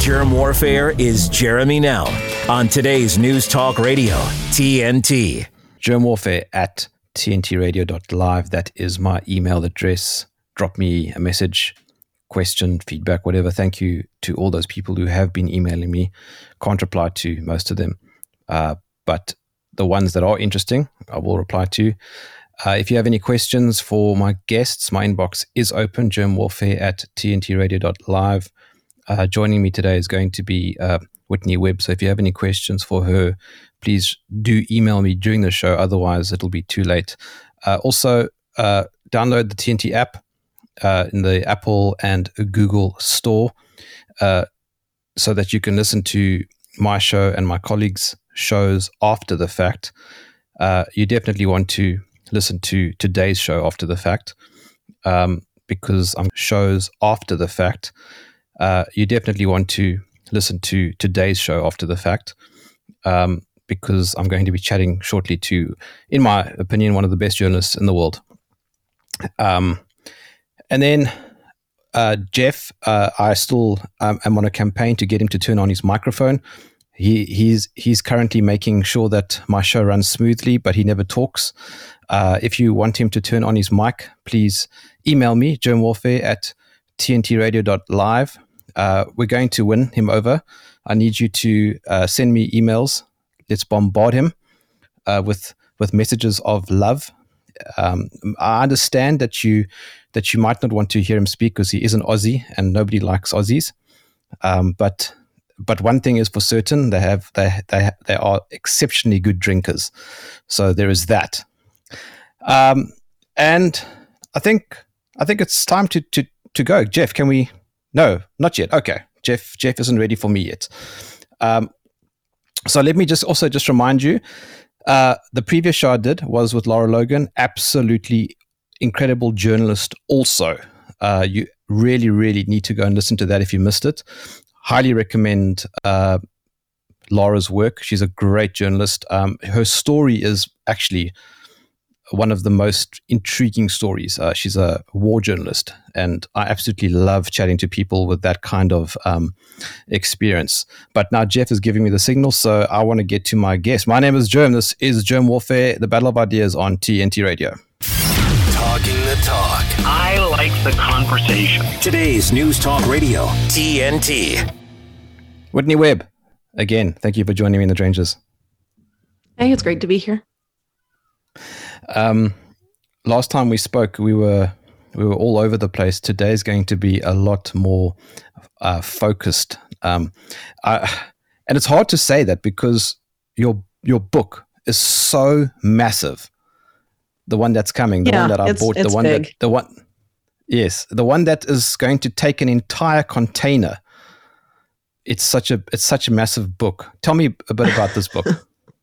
Germ Warfare is Jeremy Nell on today's News Talk Radio, TNT. Germ Warfare at tntradio.live. That is my email address. Drop me a message, question, feedback, whatever. Thank you to all those people who have been emailing me. Can't reply to most of them, but the ones that are interesting, I will reply to. If you have any questions for my guests, my inbox is open, germwarfare at tntradio.live. Joining me today is going to be Whitney Webb. So if you have any questions for her, please do email me during the show. Otherwise, it'll be too late. Also, download the TNT app in the Apple and Google store so that you can listen to my show and my colleagues' shows after the fact. You definitely want to listen to today's show after the fact because I'm shows after the fact. You definitely want to listen to today's show after the fact because I'm going to be chatting shortly to, in my opinion, one of the best journalists in the world. And then Jeff, I still am on a campaign to get him to turn on his microphone. He's currently making sure that my show runs smoothly, but he never talks. If you want him to turn on his mic, please email me, germwarfare at tntradio.live. We're going to win him over. I need you to send me emails. Let's bombard him with messages of love. I understand that you might not want to hear him speak because he is an Aussie and nobody likes Aussies. But one thing is for certain, they are exceptionally good drinkers. So there is that. And I think it's time to go. Jeff, can we? No, not yet. Okay. Jeff isn't ready for me yet. So let me just remind you, the previous show I did was with Laura Logan, absolutely incredible journalist also. You really, really need to go and listen to that if you missed it. Highly recommend Laura's work. She's a great journalist. Her story is actually one of the most intriguing stories. She's a war journalist, and I absolutely love chatting to people with that kind of experience. But now Jeff is giving me the signal, so I want to get to my guest. My name is Germ. This is Germ Warfare, the Battle of Ideas on TNT Radio. Talking the talk. I like the conversation. Today's News Talk Radio, TNT. Whitney Webb, again, thank you for joining me in the trenches. Hey, it's great to be here. Last time we spoke, we were all over the place. Today's going to be a lot more focused. And it's hard to say that because your book is so massive. The one that's coming, the one that I bought, the one that is going to take an entire container. It's such a massive book. Tell me a bit about this book.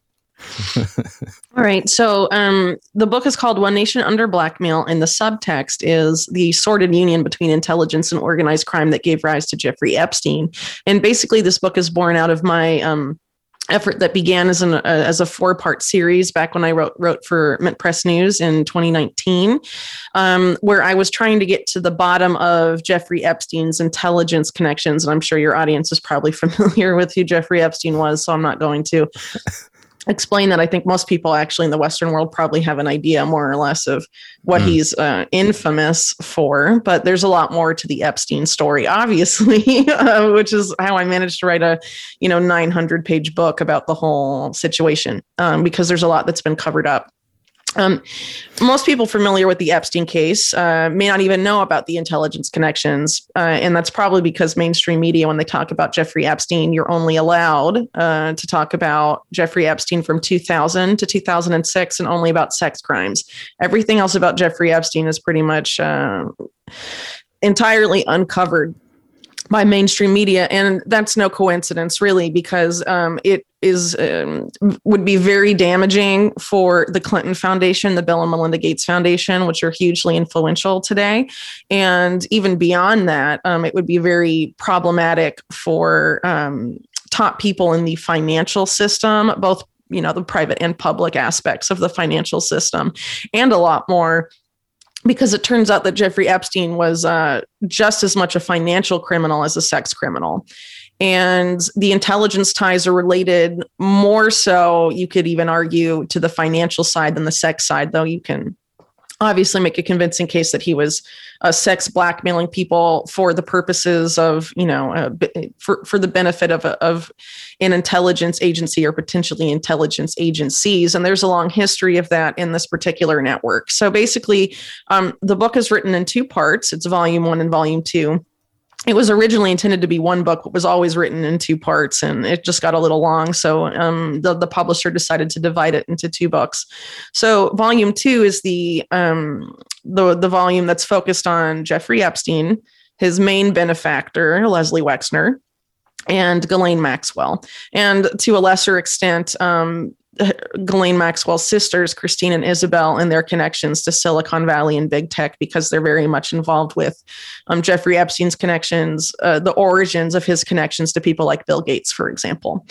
All right. So the book is called One Nation Under Blackmail, and the subtext is the sordid union between intelligence and organized crime that gave rise to Jeffrey Epstein. And basically, this book is born out of my effort that began as a 4-part series back when I wrote for Mint Press News in 2019, where I was trying to get to the bottom of Jeffrey Epstein's intelligence connections. And I'm sure your audience is probably familiar with who Jeffrey Epstein was, so I'm not going to explain that. I think most people actually in the Western world probably have an idea more or less of what he's infamous for, but there's a lot more to the Epstein story, obviously, which is how I managed to write a 900-page book about the whole situation, because there's a lot that's been covered up. Most people familiar with the Epstein case may not even know about the intelligence connections. And that's probably because mainstream media, when they talk about Jeffrey Epstein, you're only allowed to talk about Jeffrey Epstein from 2000 to 2006 and only about sex crimes. Everything else about Jeffrey Epstein is pretty much entirely uncovered by mainstream media. And that's no coincidence, really, because it would be very damaging for the Clinton Foundation, the Bill and Melinda Gates Foundation, which are hugely influential today. And even beyond that, it would be very problematic for top people in the financial system, both, the private and public aspects of the financial system, and a lot more, because it turns out that Jeffrey Epstein was just as much a financial criminal as a sex criminal. And the intelligence ties are related more so, you could even argue, to the financial side than the sex side, though you can obviously make a convincing case that he was sex blackmailing people for the purposes of, for the benefit of an intelligence agency or potentially intelligence agencies. And there's a long history of that in this particular network. So basically, the book is written in two parts. It's volume 1 and volume 2. It was originally intended to be one book, but was always written in two parts, and it just got a little long. So the publisher decided to divide it into two books. So volume 2 is the volume that's focused on Jeffrey Epstein, his main benefactor, Leslie Wexner, and Ghislaine Maxwell, and to a lesser extent, Ghislaine Maxwell's sisters, Christine and Isabel, and their connections to Silicon Valley and big tech, because they're very much involved with Jeffrey Epstein's connections, the origins of his connections to people like Bill Gates, for example.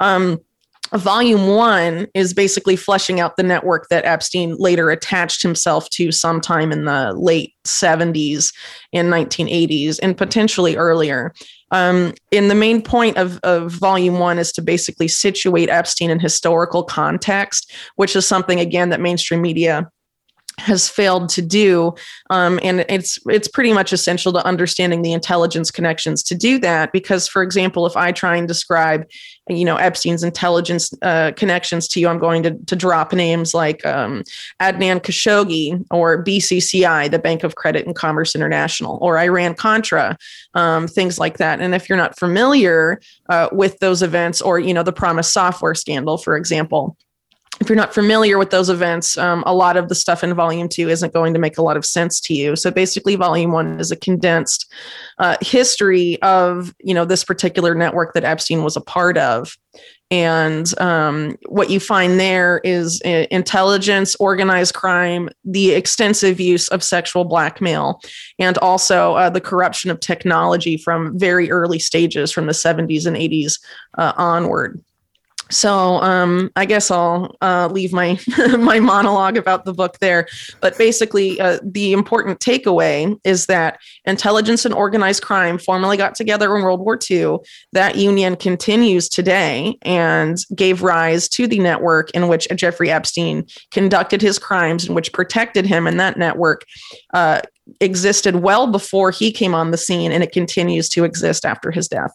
Volume 1 is basically fleshing out the network that Epstein later attached himself to sometime in the late 70s and 1980s, and potentially earlier. And the main point of volume 1 is to basically situate Epstein in historical context, which is something, again, that mainstream media has failed to do. And it's pretty much essential to understanding the intelligence connections to do that. Because, for example, if I try and describe, Epstein's intelligence connections to you, I'm going to drop names like Adnan Khashoggi or BCCI, the Bank of Credit and Commerce International, or Iran-Contra, things like that. And if you're not familiar with those events, or, the Promise Software scandal, for example, if you're not familiar with those events, a lot of the stuff in volume 2 isn't going to make a lot of sense to you. So basically, volume 1 is a condensed history of, this particular network that Epstein was a part of. And what you find there is intelligence, organized crime, the extensive use of sexual blackmail, and also the corruption of technology from very early stages, from the 70s and 80s onward. So I guess I'll leave my my monologue about the book there. But basically, the important takeaway is that intelligence and organized crime formally got together in World War II. That union continues today and gave rise to the network in which Jeffrey Epstein conducted his crimes, and which protected him. And that network existed well before he came on the scene, and it continues to exist after his death.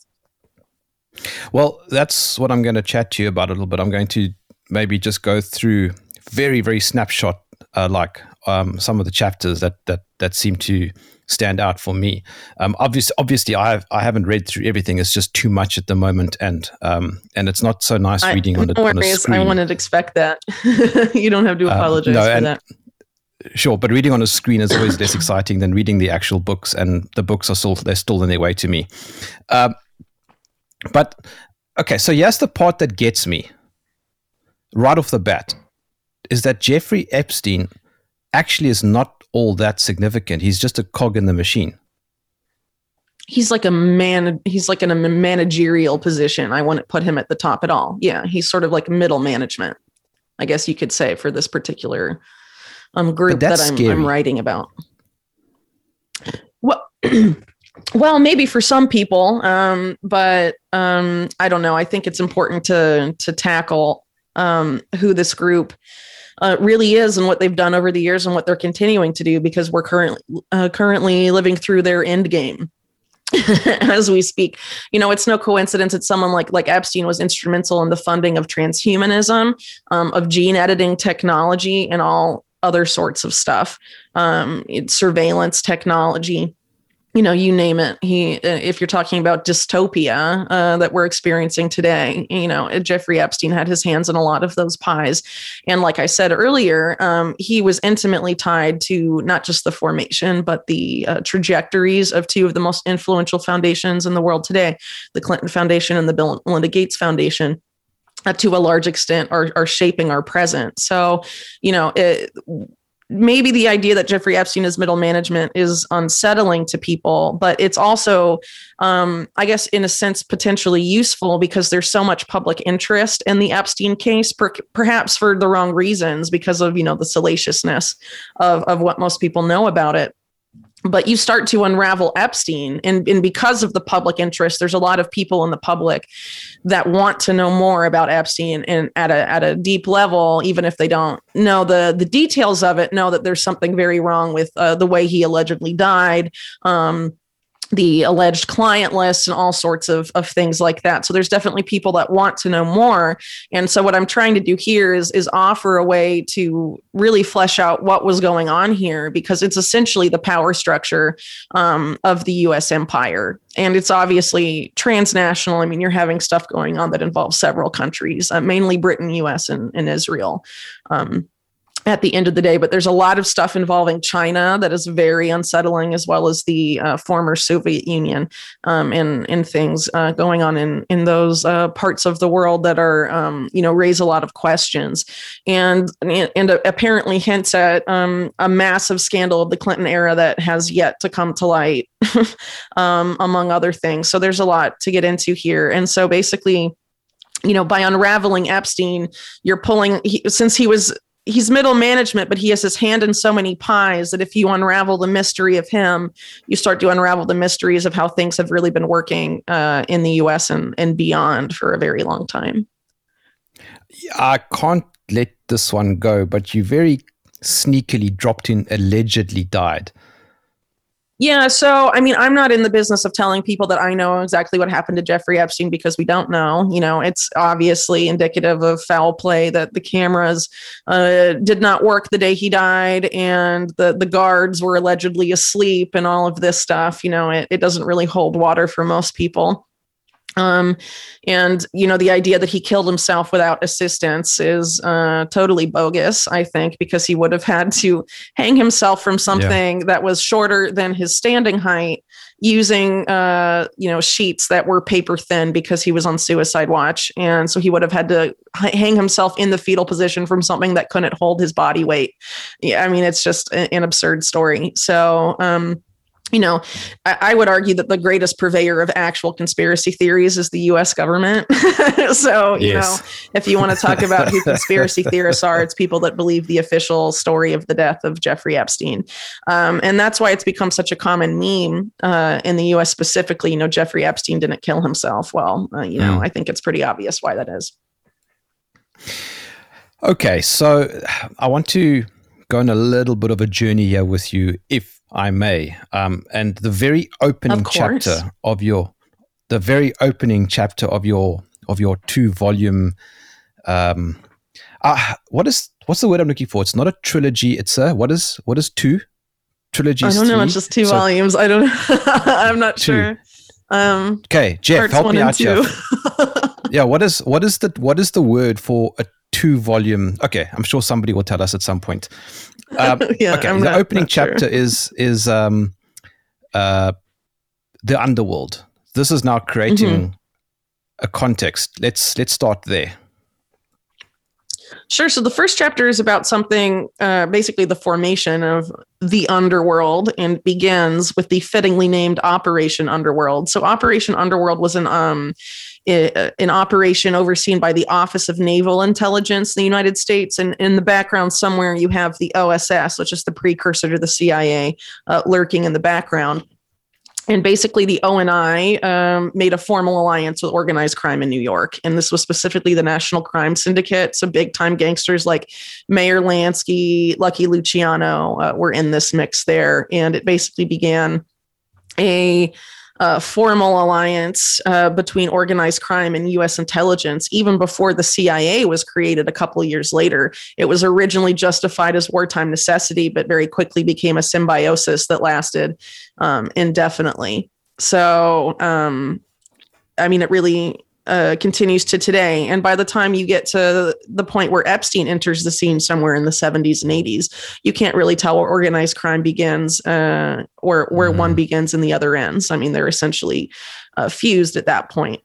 Well, that's what I'm going to chat to you about a little bit. I'm going to maybe just go through very, very snapshot, some of the chapters that seem to stand out for me. Obviously, I haven't read through everything. It's just too much at the moment, and it's not so nice reading on a screen. I wouldn't expect that. You don't have to apologize for that. Sure, but reading on a screen is always less exciting than reading the actual books, and the books are they're still in their way to me. But, okay, so here's the part that gets me right off the bat, is that Jeffrey Epstein actually is not all that significant. He's just a cog in the machine. He's like he's like in a managerial position. I wouldn't put him at the top at all. Yeah, he's sort of like middle management, I guess you could say, for this particular group that I'm writing about. Well, well, maybe for some people, but I don't know. I think it's important to tackle who this group really is and what they've done over the years and what they're continuing to do, because we're currently living through their end game as we speak. It's no coincidence that someone like Epstein was instrumental in the funding of transhumanism, of gene editing technology, and all other sorts of stuff, surveillance technology. You name it. If you're talking about dystopia that we're experiencing today, Jeffrey Epstein had his hands in a lot of those pies. And like I said earlier, he was intimately tied to not just the formation, but the trajectories of two of the most influential foundations in the world today, the Clinton Foundation and the Bill and Melinda Gates Foundation. To a large extent are shaping our present. So, maybe the idea that Jeffrey Epstein is middle management is unsettling to people, but it's also, I guess, in a sense, potentially useful, because there's so much public interest in the Epstein case, perhaps for the wrong reasons, because of, the salaciousness of what most people know about it. But you start to unravel Epstein, and because of the public interest, there's a lot of people in the public that want to know more about Epstein, and at a deep level, even if they don't know the details of it, know that there's something very wrong with the way he allegedly died, the alleged client lists, and all sorts of things like that. So there's definitely people that want to know more. And so what I'm trying to do here is offer a way to really flesh out what was going on here, because it's essentially the power structure of the U.S. empire. And it's obviously transnational. I mean, you're having stuff going on that involves several countries, mainly Britain, U.S., and Israel. At the end of the day, but there's a lot of stuff involving China that is very unsettling, as well as the former Soviet Union, and things going on in those parts of the world that are, raise a lot of questions, and apparently hints at a massive scandal of the Clinton era that has yet to come to light, among other things. So there's a lot to get into here, and so basically, by unraveling Epstein, you're pulling he's middle management, but he has his hand in so many pies that if you unravel the mystery of him, you start to unravel the mysteries of how things have really been working in the U.S. and beyond for a very long time. I can't let this one go, but you very sneakily dropped in allegedly died. Yeah, so I mean, I'm not in the business of telling people that I know exactly what happened to Jeffrey Epstein, because we don't know. It's obviously indicative of foul play that the cameras did not work the day he died, and the guards were allegedly asleep, and all of this stuff. It doesn't really hold water for most people. And the idea that he killed himself without assistance is totally bogus, I think, because he would have had to hang himself from something that was shorter than his standing height, using sheets that were paper thin, because he was on suicide watch. And so he would have had to hang himself in the fetal position from something that couldn't hold his body weight. Yeah, I mean, it's just an absurd story. So I would argue that the greatest purveyor of actual conspiracy theories is the U.S. government. So, if you want to talk about who conspiracy theorists are, it's people that believe the official story of the death of Jeffrey Epstein. And that's why it's become such a common meme in the U.S. specifically. Jeffrey Epstein didn't kill himself. Well, I think it's pretty obvious why that is. Okay, so I want to go on a little bit of a journey here with you, if I may. And the very opening chapter of your 2-volume, what's the word I'm looking for? It's not a trilogy. It's what is two trilogies? I don't know. It's just 2 volumes. I don't. I'm not sure. Okay, Jeff, help me out here. Yeah, what is the word for a 2-volume? Okay, I'm sure somebody will tell us at some point. The opening chapter is the underworld. This is now creating a context. Let's start there. Sure. So the first chapter is about something, basically the formation of the underworld, and begins with the fittingly named Operation Underworld. So Operation Underworld was an operation overseen by the Office of Naval Intelligence in the United States. And in the background somewhere, you have the OSS, which is the precursor to the CIA, lurking in the background. And basically, the ONI made a formal alliance with organized crime in New York. And this was specifically the National Crime Syndicate. So big-time gangsters like Meyer Lansky, Lucky Luciano were in this mix there. And it basically began a formal alliance between organized crime and U.S. intelligence, even before the CIA was created a couple of years later. It was originally justified as wartime necessity, but very quickly became a symbiosis that lasted indefinitely. So, it really continues to today. And by the time you get to the point where Epstein enters the scene somewhere in the 70s and 80s, you can't really tell where organized crime begins or where one begins and the other ends. I mean, they're essentially fused at that point.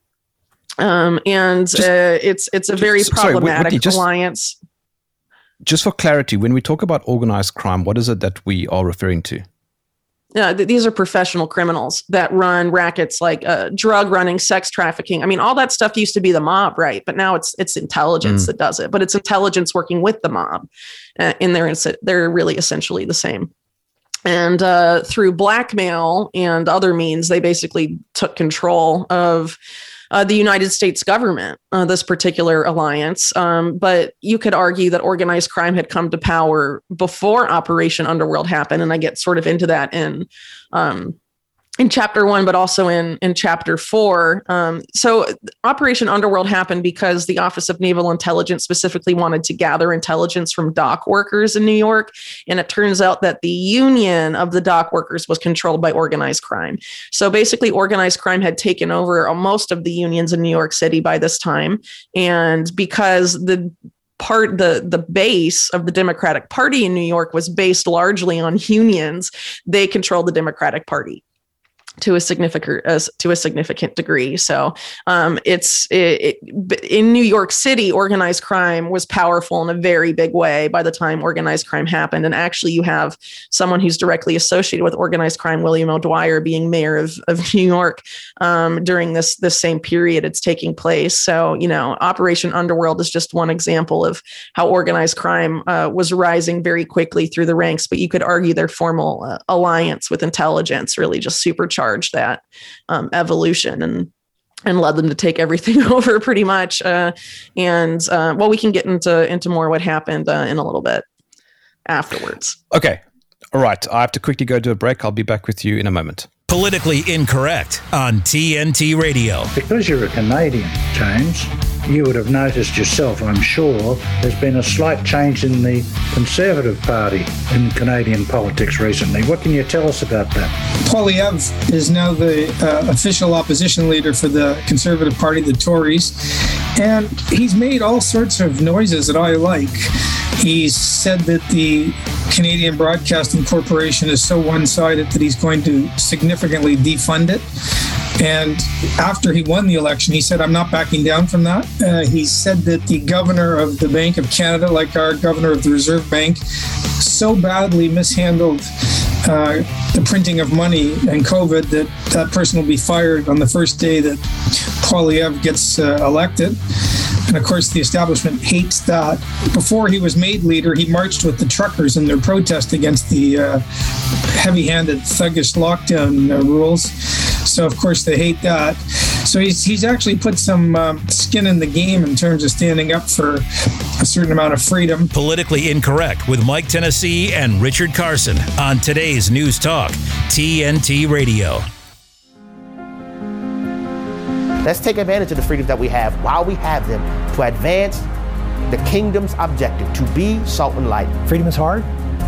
It's a very problematic Whitney, alliance. Just for clarity, when we talk about organized crime, what is it that we are referring to? These are professional criminals that run rackets like drug running, sex trafficking. I mean, all that stuff used to be the mob, right? But now it's intelligence that does it. But it's intelligence working with the mob, and they're really essentially the same. And through blackmail and other means, they basically took control of the United States government, this particular alliance. But you could argue that organized crime had come to power before Operation Underworld happened. And I get sort of into that in chapter 1, but also in chapter 4. So Operation Underworld happened because the Office of Naval Intelligence specifically wanted to gather intelligence from dock workers in New York. And it turns out that the union of the dock workers was controlled by organized crime. So basically organized crime had taken over most of the unions in New York City by this time. And because the base of the Democratic Party in New York was based largely on unions, they controlled the Democratic Party to a significant degree. So in New York City, organized crime was powerful in a very big way by the time organized crime happened. And actually, you have someone who's directly associated with organized crime, William O'Dwyer, being mayor of New York during this same period it's taking place. So, Operation Underworld is just one example of how organized crime was rising very quickly through the ranks. But you could argue their formal alliance with intelligence really just supercharged that evolution and led them to take everything over pretty much. We can get into more what happened in a little bit afterwards. Okay. All right. I have to quickly go to a break. I'll be back with you in a moment. Politically Incorrect on TNT Radio. Because you're a Canadian, James, you would have noticed yourself, I'm sure, there's been a slight change in the Conservative Party in Canadian politics recently. What can you tell us about that? Poilievre is now the official opposition leader for the Conservative Party, the Tories, and he's made all sorts of noises that I like. He said that the Canadian Broadcasting Corporation is so one-sided that he's going to significantly defund it. And after he won the election, he said, I'm not backing down from that. He said that the governor of the Bank of Canada, like our governor of the Reserve Bank, so badly mishandled the printing of money and COVID that person will be fired on the first day that Poilievre gets elected. And of course, the establishment hates that. Before he was made leader, he marched with the truckers in their protest against the heavy-handed, thuggish lockdown rules. So, of course, they hate that. So he's actually put some skin in the game in terms of standing up for a certain amount of freedom. Politically Incorrect with Mike Tennessee and Richard Carson on today's News Talk, TNT Radio. Let's take advantage of the freedoms that we have while we have them to advance the kingdom's objective, to be salt and light. Freedom is hard.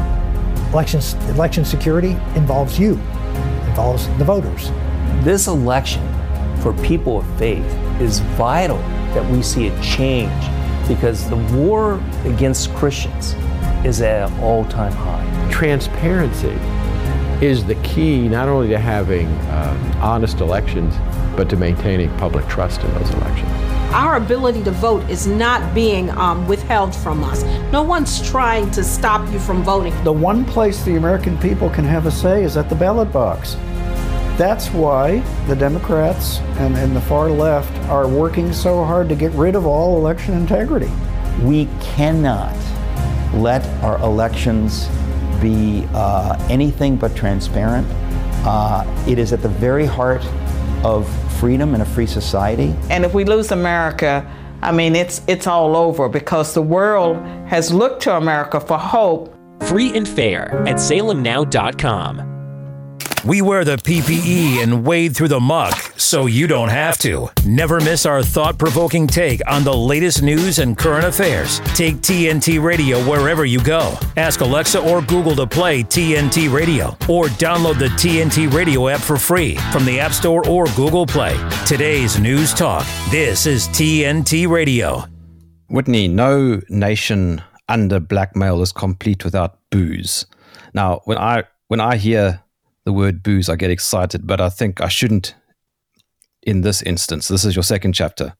Election security involves you, involves the voters. This election for people of faith is vital that we see it change, because the war against Christians is at an all-time high. Transparency is the key not only to having honest elections, but to maintaining public trust in those elections. Our ability to vote is not being withheld from us. No one's trying to stop you from voting. The one place the American people can have a say is at the ballot box. That's why the Democrats and the far left are working so hard to get rid of all election integrity. We cannot let our elections be anything but transparent. It is at the very heart of freedom in a free society. And if we lose America, I mean, it's all over, because the world has looked to America for hope. Free and fair at salemnow.com. We wear the PPE and wade through the muck so you don't have to. Never miss our thought-provoking take on the latest news and current affairs. Take TNT Radio wherever you go. Ask Alexa or Google to play TNT Radio, or download the TNT Radio app for free from the App Store or Google Play. Today's News Talk. This is TNT Radio. Whitney, no nation under blackmail is complete without booze. Now, when I hear the word booze, I get excited, but I think I shouldn't in this instance. This is your second chapter.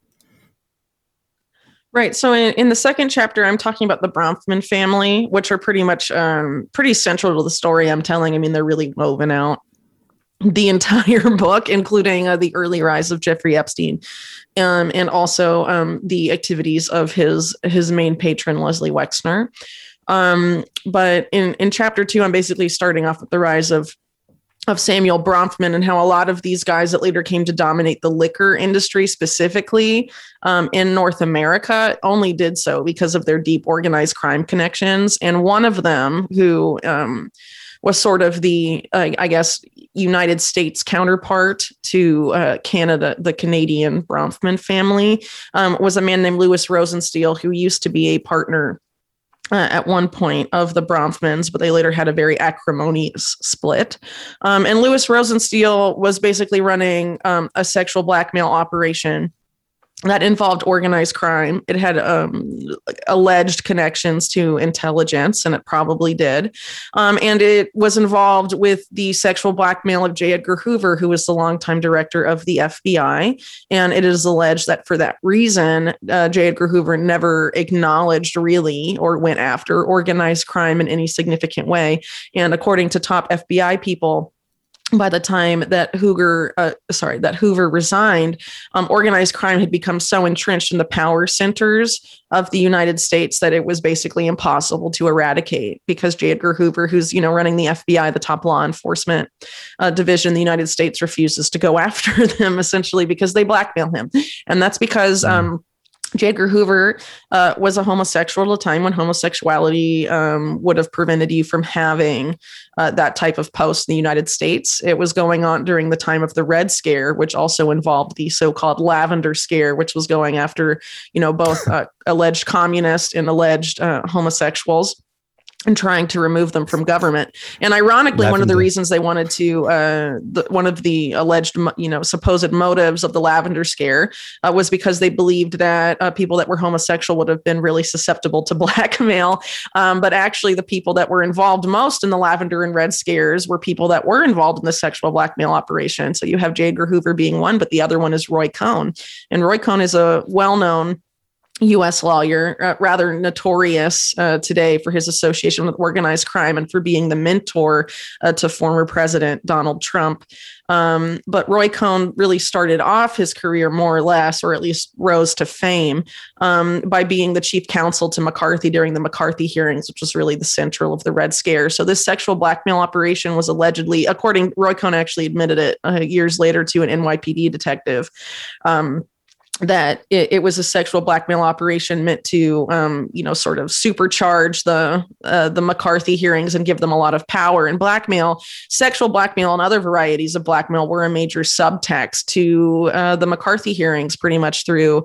Right. So in the second chapter, I'm talking about the Bronfman family, which are pretty much pretty central to the story I'm telling. I mean, they're really woven out the entire book, including the early rise of Jeffrey Epstein, and also the activities of his main patron, Leslie Wexner. But in chapter 2, I'm basically starting off with the rise of Samuel Bronfman and how a lot of these guys that later came to dominate the liquor industry specifically in North America only did so because of their deep organized crime connections. And one of them, who was sort of the, I guess, United States counterpart to Canada, the Canadian Bronfman family, was a man named Louis Rosenstiel, who used to be a partner at one point of the Bronfmans, but they later had a very acrimonious split. And Louis Rosenstiel was basically running a sexual blackmail operation that involved organized crime. It had alleged connections to intelligence, and it probably did. And it was involved with the sexual blackmail of J. Edgar Hoover, who was the longtime director of the FBI. And it is alleged that for that reason, J. Edgar Hoover never acknowledged really or went after organized crime in any significant way. And according to top FBI people, by the time that Hoover resigned, organized crime had become so entrenched in the power centers of the United States that it was basically impossible to eradicate, because J. Edgar Hoover, who's running the FBI, the top law enforcement division in the United States, refuses to go after them essentially because they blackmail him, and that's because J. Edgar Hoover was a homosexual at a time when homosexuality would have prevented you from having that type of post in the United States. It was going on during the time of the Red Scare, which also involved the so-called Lavender Scare, which was going after, both alleged communists and alleged homosexuals, and trying to remove them from government. And ironically, one of the reasons they wanted to, one of the alleged, supposed motives of the Lavender Scare was because they believed that people that were homosexual would have been really susceptible to blackmail. But actually, the people that were involved most in the Lavender and Red Scares were people that were involved in the sexual blackmail operation. So you have J. Edgar Hoover being one, but the other one is Roy Cohn. And Roy Cohn is a well-known U.S. lawyer, rather notorious today for his association with organized crime and for being the mentor to former President Donald Trump. But Roy Cohn really started off his career more or less, or at least rose to fame, by being the chief counsel to McCarthy during the McCarthy hearings, which was really the central of the Red Scare. So this sexual blackmail operation was allegedly, Roy Cohn actually admitted it years later to an NYPD detective, that it was a sexual blackmail operation meant to, sort of supercharge the McCarthy hearings and give them a lot of power. And sexual blackmail and other varieties of blackmail were a major subtext to the McCarthy hearings pretty much through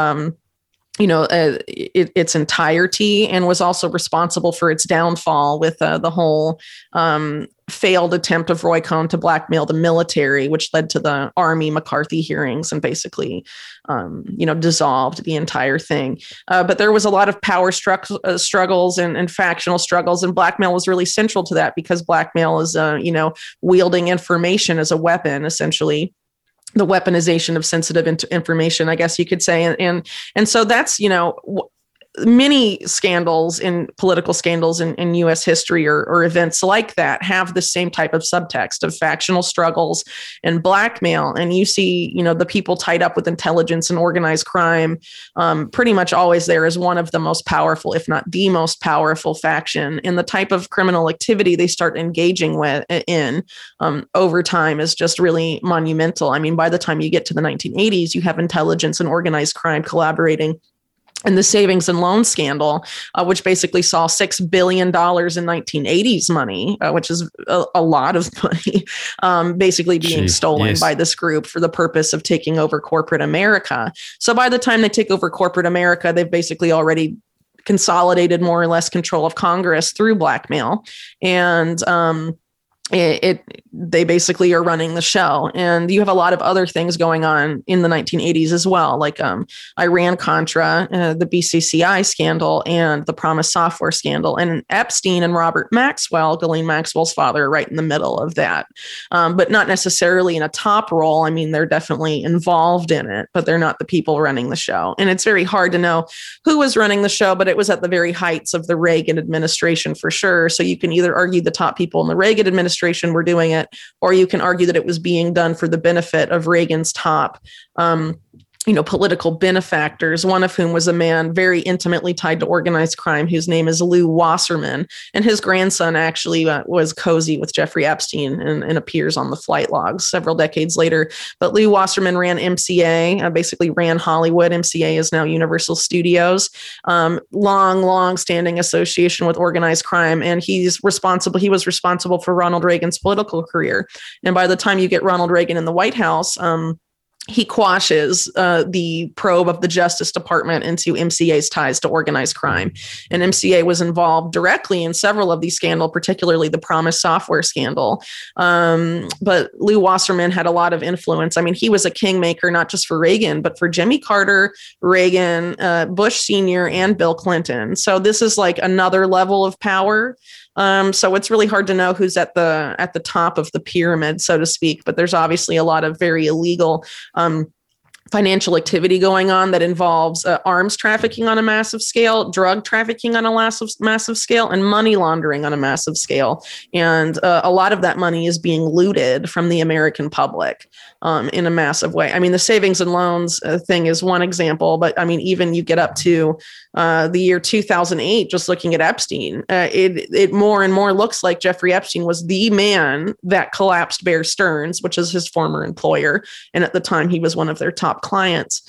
its entirety, and was also responsible for its downfall with the whole failed attempt of Roy Cohn to blackmail the military, which led to the Army McCarthy hearings and basically, dissolved the entire thing. But there was a lot of power struggles and factional struggles, and blackmail was really central to that, because blackmail is, wielding information as a weapon, essentially. The weaponization of sensitive information, I guess you could say. And so that's, many scandals in political scandals in U.S. history or events like that have the same type of subtext of factional struggles and blackmail. And you see, the people tied up with intelligence and organized crime pretty much always there as one of the most powerful, if not the most powerful faction. And the type of criminal activity they start engaging in over time is just really monumental. I mean, by the time you get to the 1980s, you have intelligence and organized crime collaborating. And the savings and loan scandal, which basically saw $6 billion in 1980s money, which is a lot of money, basically being stolen by this group for the purpose of taking over corporate America. So by the time they take over corporate America, they've basically already consolidated more or less control of Congress through blackmail. And they basically are running the show. And you have a lot of other things going on in the 1980s as well, like Iran-Contra, the BCCI scandal, and the Promise Software scandal. And Epstein and Robert Maxwell, Ghislaine Maxwell's father, are right in the middle of that, but not necessarily in a top role. I mean, they're definitely involved in it, but they're not the people running the show. And it's very hard to know who was running the show, but it was at the very heights of the Reagan administration for sure. So you can either argue the top people in the Reagan administration were doing it, or you can argue that it was being done for the benefit of Reagan's top political benefactors, one of whom was a man very intimately tied to organized crime whose name is Lew Wasserman. And his grandson actually was cozy with Jeffrey Epstein and appears on the flight logs several decades later. But Lew Wasserman ran MCA, basically ran Hollywood. MCA is now Universal Studios. Long standing association with organized crime. And he was responsible for Ronald Reagan's political career. And by the time you get Ronald Reagan in the White House, he quashes the probe of the Justice Department into MCA's ties to organized crime. And MCA was involved directly in several of these scandals, particularly the Promise software scandal. But Lew Wasserman had a lot of influence. I mean, he was a kingmaker, not just for Reagan, but for Jimmy Carter, Reagan, Bush Sr., and Bill Clinton. So this is like another level of power. So it's really hard to know who's at the top of the pyramid, so to speak. But there's obviously a lot of very illegal financial activity going on that involves arms trafficking on a massive scale, drug trafficking on a massive scale, and money laundering on a massive scale. And a lot of that money is being looted from the American public in a massive way. I mean, the savings and loans thing is one example, but I mean, even you get up to the year 2008, just looking at Epstein, it more and more looks like Jeffrey Epstein was the man that collapsed Bear Stearns, which is his former employer. And at the time, he was one of their top clients.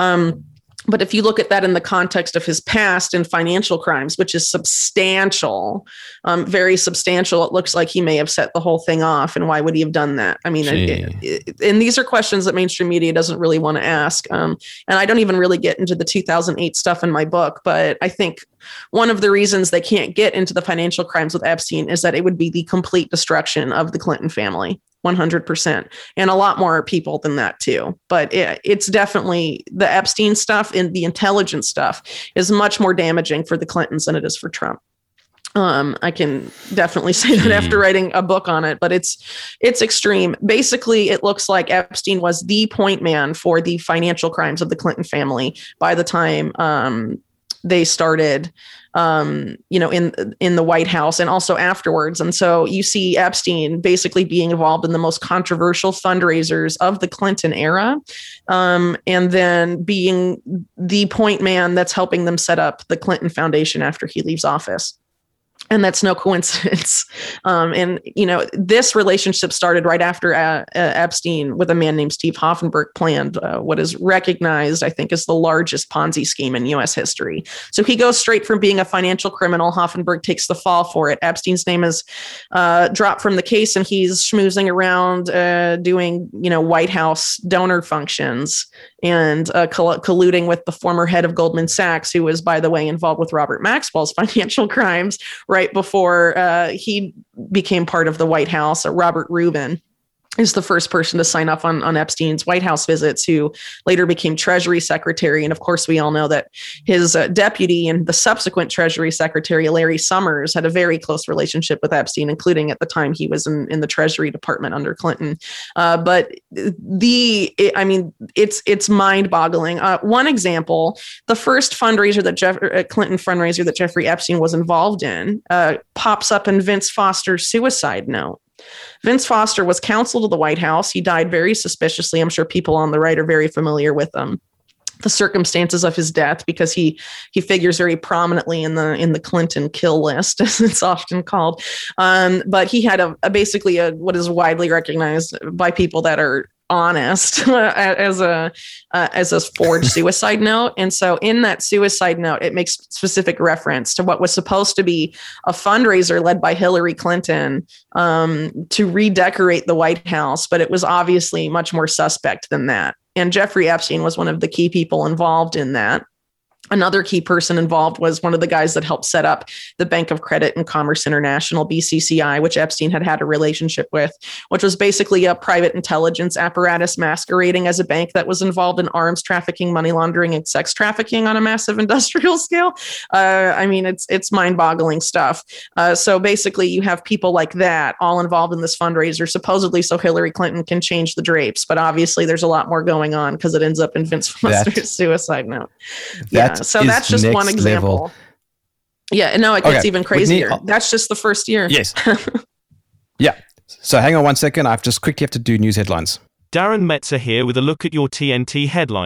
But if you look at that in the context of his past and financial crimes, which is substantial, very substantial, it looks like he may have set the whole thing off. And why would he have done that? I mean, and these are questions that mainstream media doesn't really want to ask. And I don't even really get into the 2008 stuff in my book, but I think one of the reasons they can't get into the financial crimes with Epstein is that it would be the complete destruction of the Clinton family. 100%. And a lot more people than that too. But it's definitely the Epstein stuff and the intelligence stuff is much more damaging for the Clintons than it is for Trump. I can definitely say that after writing a book on it, but it's extreme. Basically, it looks like Epstein was the point man for the financial crimes of the Clinton family by the time they started in the White House and also afterwards. And so you see Epstein basically being involved in the most controversial fundraisers of the Clinton era, and then being the point man that's helping them set up the Clinton Foundation after he leaves office. And that's no coincidence. And, this relationship started right after Epstein with a man named Steve Hoffenberg planned what is recognized, I think, as the largest Ponzi scheme in U.S. history. So he goes straight from being a financial criminal. Hoffenberg takes the fall for it. Epstein's name is dropped from the case, and he's schmoozing around doing, White House donor functions and colluding with the former head of Goldman Sachs, who was, by the way, involved with Robert Maxwell's financial crimes right before he became part of the White House. Robert Rubin is the first person to sign up on Epstein's White House visits, who later became Treasury Secretary. And of course, we all know that his deputy and the subsequent Treasury Secretary, Larry Summers, had a very close relationship with Epstein, including at the time he was in the Treasury Department under Clinton. But it's mind-boggling. One example, the first fundraiser that Clinton fundraiser that Jeffrey Epstein was involved in pops up in Vince Foster's suicide note. Vince Foster was counsel to the White House. He died very suspiciously. I'm sure people on the right are very familiar with the circumstances of his death, because he figures very prominently in the Clinton kill list, as it's often called. But he had basically what is widely recognized by people that are honest as a forged suicide note. And so in that suicide note, it makes specific reference to what was supposed to be a fundraiser led by Hillary Clinton to redecorate the White House, but it was obviously much more suspect than that. And Jeffrey Epstein was one of the key people involved in that. Another key person involved was one of the guys that helped set up the Bank of Credit and Commerce International, BCCI, which Epstein had a relationship with, which was basically a private intelligence apparatus masquerading as a bank that was involved in arms trafficking, money laundering, and sex trafficking on a massive industrial scale. It's mind-boggling stuff. So basically, you have people like that all involved in this fundraiser, supposedly so Hillary Clinton can change the drapes. But obviously, there's a lot more going on because it ends up in Vince Foster's suicide note. So that's just one example. Level. Yeah, no, it gets even crazier. That's just the first year. Yes. Yeah. So hang on one second. I've just quickly have to do news headlines. Darren Metzer here with a look at your TNT headlines.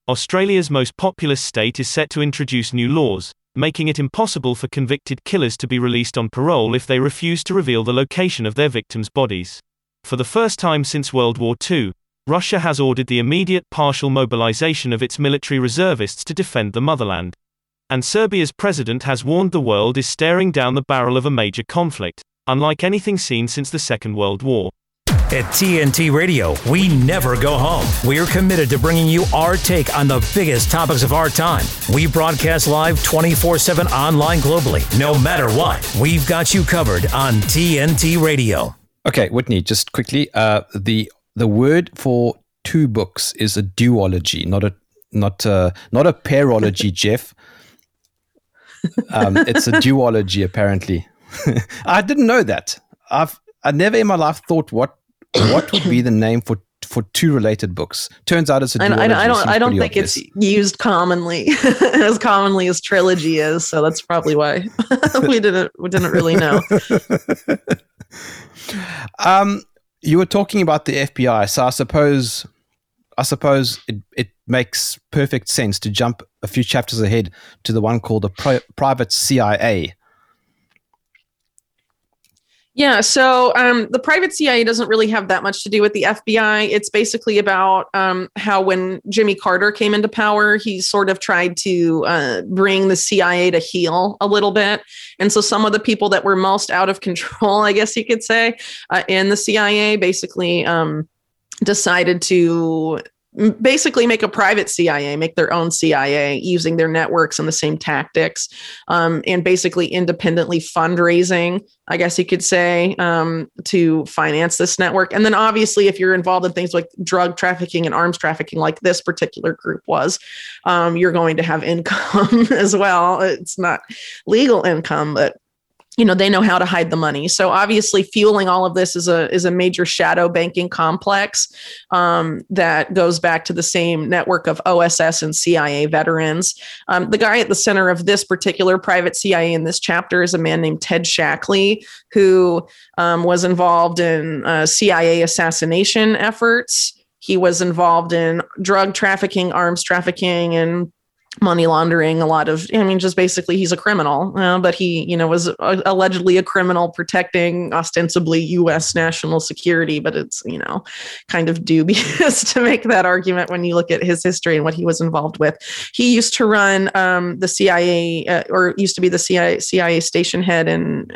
Australia's most populous state is set to introduce new laws, making it impossible for convicted killers to be released on parole if they refuse to reveal the location of their victims' bodies. For the first time since World War II, Russia has ordered the immediate partial mobilization of its military reservists to defend the motherland. And Serbia's president has warned the world is staring down the barrel of a major conflict, unlike anything seen since the Second World War. At TNT Radio, we never go home. We're committed to bringing you our take on the biggest topics of our time. We broadcast live 24/7 online globally. No matter what, we've got you covered on TNT Radio. Okay, Whitney, just quickly, the word for two books is a duology, not a pairology, Jeff. It's a duology, apparently. I didn't know that. I never in my life thought what would be the name for two related books. Turns out it's a duology. I don't think it's used commonly as commonly as trilogy is, so that's probably why we didn't really know. You were talking about the FBI, so I suppose it makes perfect sense to jump a few chapters ahead to the one called the private CIA. Yeah, so the private CIA doesn't really have that much to do with the FBI. It's basically about how when Jimmy Carter came into power, he sort of tried to bring the CIA to heel a little bit. And so some of the people that were most out of control, I guess you could say, in the CIA basically decided to basically make a private CIA, make their own CIA using their networks and the same tactics, and basically independently fundraising, I guess you could say, to finance this network. And then obviously, if you're involved in things like drug trafficking and arms trafficking, like this particular group was, you're going to have income as well. It's not legal income, but they know how to hide the money. So obviously fueling all of this is a major shadow banking complex that goes back to the same network of OSS and CIA veterans. The guy at the center of this particular private CIA in this chapter is a man named Ted Shackley, who was involved in CIA assassination efforts. He was involved in drug trafficking, arms trafficking, and money laundering, a lot of, just basically he's a criminal, but he, was allegedly a criminal protecting ostensibly U.S. national security, but it's, kind of dubious to make that argument when you look at his history and what he was involved with. He used to run the CIA, or used to be the CIA station head in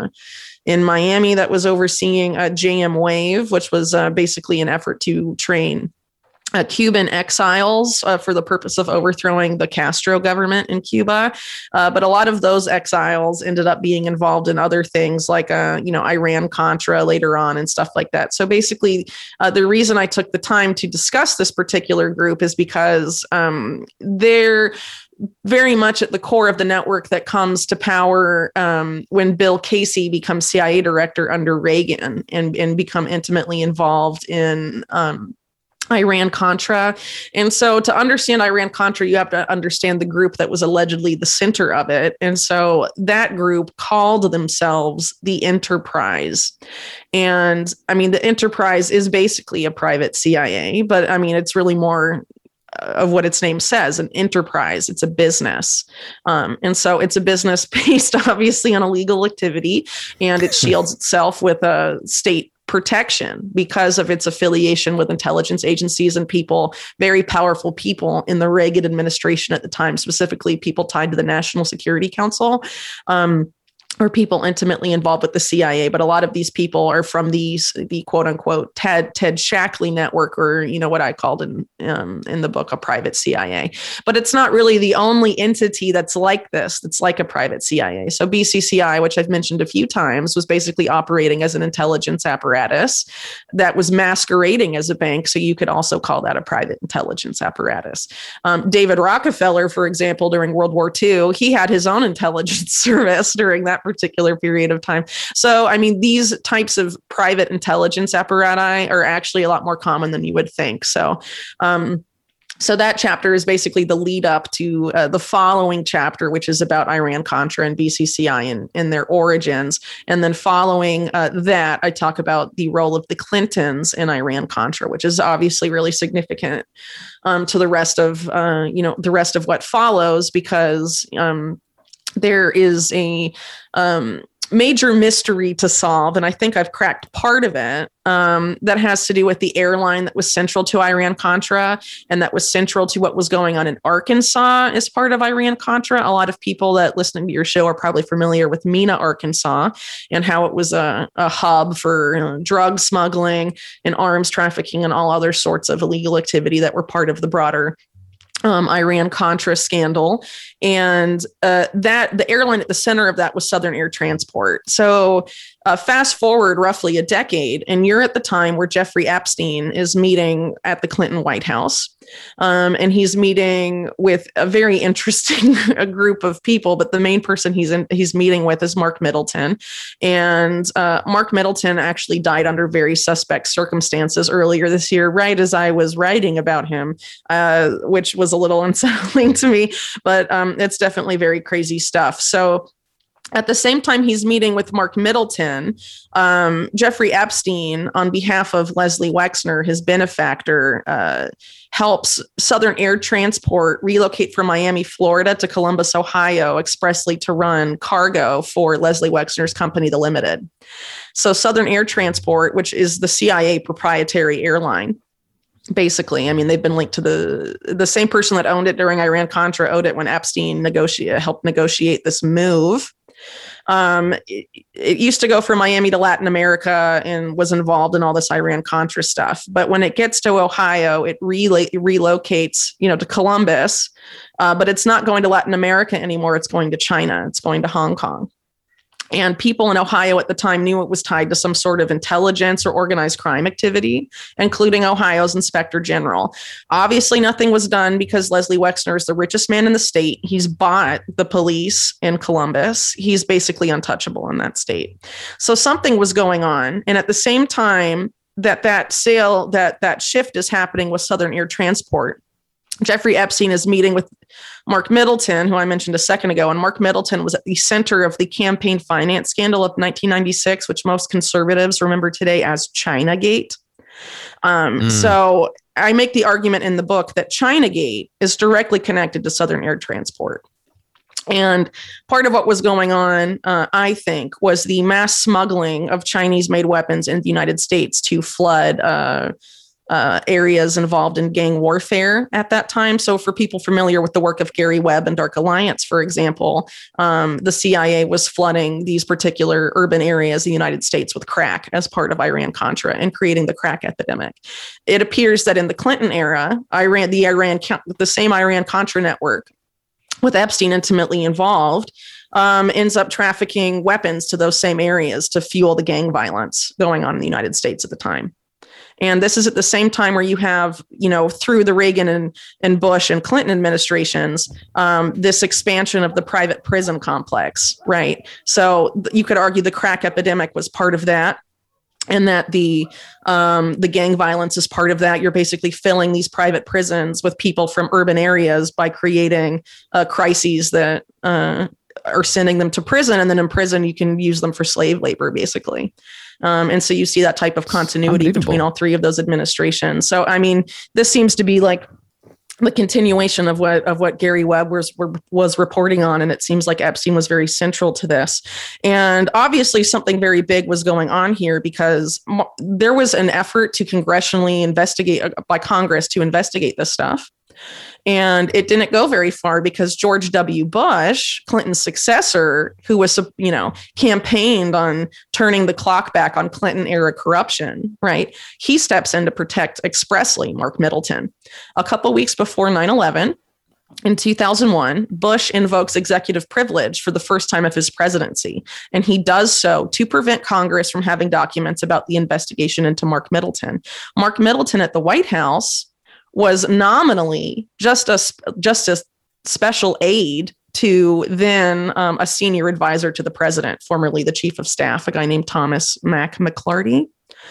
Miami that was overseeing JM Wave, which was basically an effort to train Cuban exiles for the purpose of overthrowing the Castro government in Cuba. But a lot of those exiles ended up being involved in other things like, Iran-Contra later on and stuff like that. So basically, the reason I took the time to discuss this particular group is because they're very much at the core of the network that comes to power when Bill Casey becomes CIA director under Reagan and become intimately involved in Iran-Contra. And so to understand Iran-Contra, you have to understand the group that was allegedly the center of it. And so that group called themselves the Enterprise. And the Enterprise is basically a private CIA, but it's really more of what its name says, an enterprise. It's a business. And so it's a business based obviously on illegal activity, and it shields itself with a state protection because of its affiliation with intelligence agencies and people, very powerful people in the Reagan administration at the time, specifically people tied to the National Security Council. Or people intimately involved with the CIA, but a lot of these people are from the quote unquote Ted Shackley network, or what I called in the book a private CIA. But it's not really the only entity that's like this, that's like a private CIA. So BCCI, which I've mentioned a few times, was basically operating as an intelligence apparatus that was masquerading as a bank. So you could also call that a private intelligence apparatus. David Rockefeller, for example, during World War II, he had his own intelligence service during that particular period of time. So, these types of private intelligence apparati are actually a lot more common than you would think. So, So that chapter is basically the lead up to the following chapter, which is about Iran-Contra and BCCI and their origins. And then following that, I talk about the role of the Clintons in Iran-Contra, which is obviously really significant to the rest of the rest of what follows, because there is a major mystery to solve, and I think I've cracked part of it, that has to do with the airline that was central to Iran-Contra and that was central to what was going on in Arkansas as part of Iran-Contra. A lot of people that listen to your show are probably familiar with Mena, Arkansas, and how it was a hub for drug smuggling and arms trafficking and all other sorts of illegal activity that were part of the broader Iran-Contra scandal. And the airline at the center of that was Southern Air Transport. So fast forward roughly a decade, and you're at the time where Jeffrey Epstein is meeting at the Clinton White House. And he's meeting with a very interesting group of people, but the main person he's meeting with is Mark Middleton. And Mark Middleton actually died under very suspect circumstances earlier this year, right as I was writing about him, which was a little unsettling to me, but it's definitely very crazy stuff. So at the same time he's meeting with Mark Middleton, Jeffrey Epstein, on behalf of Leslie Wexner, his benefactor, helps Southern Air Transport relocate from Miami, Florida to Columbus, Ohio, expressly to run cargo for Leslie Wexner's company, The Limited. So Southern Air Transport, which is the CIA proprietary airline, basically, I mean, they've been linked to the same person that owned it during Iran-Contra owned it when Epstein helped negotiate this move. It used to go from Miami to Latin America and was involved in all this Iran-Contra stuff. But when it gets to Ohio, it relocates, to Columbus. But it's not going to Latin America anymore. It's going to China. It's going to Hong Kong. And people in Ohio at the time knew it was tied to some sort of intelligence or organized crime activity, including Ohio's Inspector General. Obviously, nothing was done because Leslie Wexner is the richest man in the state. He's bought the police in Columbus. He's basically untouchable in that state. So something was going on. And at the same time that shift is happening with Southern Air Transport, Jeffrey Epstein is meeting with Mark Middleton, who I mentioned a second ago, and Mark Middleton was at the center of the campaign finance scandal of 1996, which most conservatives remember today as Chinagate. So I make the argument in the book that Chinagate is directly connected to Southern Air Transport. And part of what was going on, I think, was the mass smuggling of Chinese-made weapons in the United States to flood areas involved in gang warfare at that time. So for people familiar with the work of Gary Webb and Dark Alliance, for example, the CIA was flooding these particular urban areas in the United States with crack as part of Iran-Contra and creating the crack epidemic. It appears that in the Clinton era, the same Iran-Contra network, with Epstein intimately involved, ends up trafficking weapons to those same areas to fuel the gang violence going on in the United States at the time. And this is at the same time where you have, through the Reagan and Bush and Clinton administrations, this expansion of the private prison complex, right? So you could argue the crack epidemic was part of that, and that the gang violence is part of that. You're basically filling these private prisons with people from urban areas by creating crises that are sending them to prison, and then in prison you can use them for slave labor, basically. And so you see that type of continuity between all three of those administrations. So, I mean, this seems to be like the continuation of what Gary Webb was reporting on. And it seems like Epstein was very central to this. And obviously something very big was going on here, because there was an effort to congressionally investigate, by Congress, to investigate this stuff. And it didn't go very far because George W. Bush, Clinton's successor, who was, campaigned on turning the clock back on Clinton era corruption, right? He steps in to protect expressly Mark Middleton. A couple weeks before 9/11, in 2001, Bush invokes executive privilege for the first time of his presidency. And he does so to prevent Congress from having documents about the investigation into Mark Middleton. Mark Middleton at the White House was nominally just a special aide to then a senior advisor to the president, formerly the chief of staff, a guy named Thomas Mack McLarty.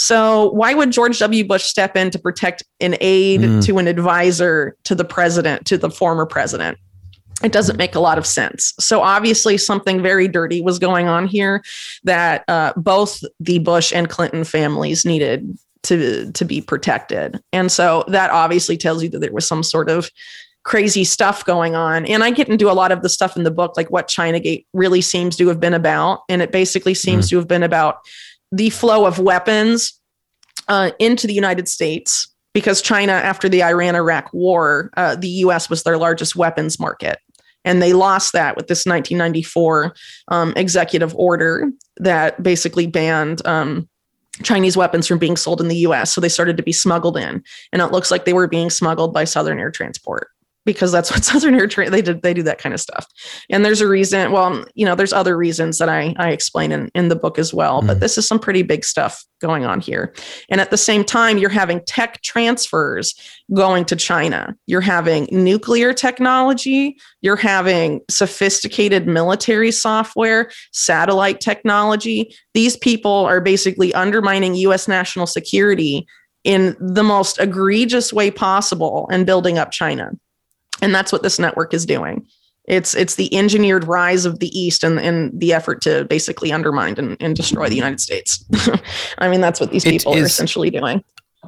So why would George W. Bush step in to protect an aide to an advisor to the president, to the former president? It doesn't make a lot of sense. So obviously something very dirty was going on here that both the Bush and Clinton families needed to be protected. And so that obviously tells you that there was some sort of crazy stuff going on. And I get into a lot of the stuff in the book, like what Chinagate really seems to have been about. And it basically seems to have been about the flow of weapons into the United States, because China, after the Iran-Iraq war, the U.S. was their largest weapons market. And they lost that with this 1994 executive order that basically banned Chinese weapons from being sold in the U.S. So they started to be smuggled in. And it looks like they were being smuggled by Southern Air Transport, because that's what Southern Air they do that kind of stuff. And there's a reason, well, there's other reasons that I explain in the book as well, but this is some pretty big stuff going on here. And at the same time, you're having tech transfers going to China. You're having nuclear technology. You're having sophisticated military software, satellite technology. These people are basically undermining U.S. national security in the most egregious way possible and building up China. And that's what this network is doing. It's the engineered rise of the East and the effort to basically undermine and destroy the United States. I mean, that's what these people are essentially doing.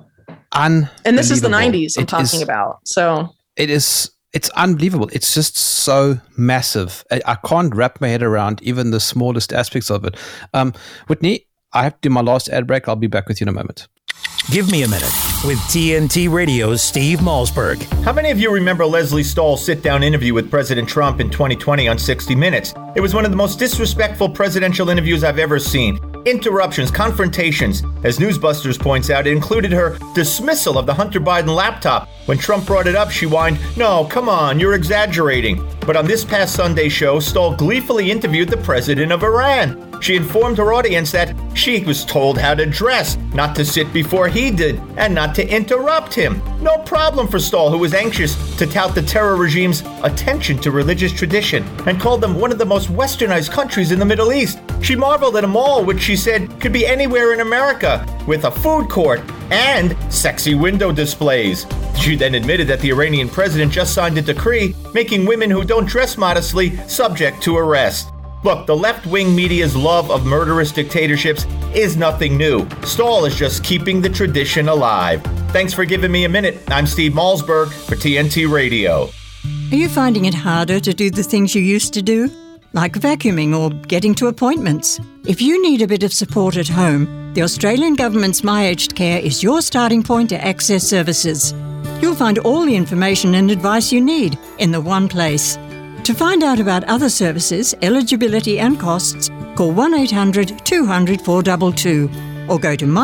And this is the 90s I'm talking about. So it's unbelievable. It's just so massive. I can't wrap my head around even the smallest aspects of it. Whitney, I have to do my last ad break. I'll be back with you in a moment. Give me a minute with TNT Radio's Steve Malzberg. How many of you remember Leslie Stahl's sit-down interview with President Trump in 2020 on 60 Minutes? It was one of the most disrespectful presidential interviews I've ever seen. Interruptions, confrontations. As Newsbusters points out, it included her dismissal of the Hunter Biden laptop. When Trump brought it up, she whined, "No, come on, you're exaggerating." But on this past Sunday show, Stahl gleefully interviewed the president of Iran. She informed her audience that she was told how to dress, not to sit before he did, and not to interrupt him. No problem for Stahl, who was anxious to tout the terror regime's attention to religious tradition and called them one of the most westernized countries in the Middle East. She marveled at a mall, which she said could be anywhere in America, with a food court and sexy window displays. She then admitted that the Iranian president just signed a decree making women who don't dress modestly subject to arrest. Look, the left-wing media's love of murderous dictatorships is nothing new. Stahl is just keeping the tradition alive. Thanks for giving me a minute. I'm Steve Malzberg for TNT Radio. Are you finding it harder to do the things you used to do? Like vacuuming or getting to appointments? If you need a bit of support at home, the Australian Government's My Aged Care is your starting point to access services. You'll find all the information and advice you need in the one place. To find out about other services, eligibility and costs, call 1-800 200 422 or go to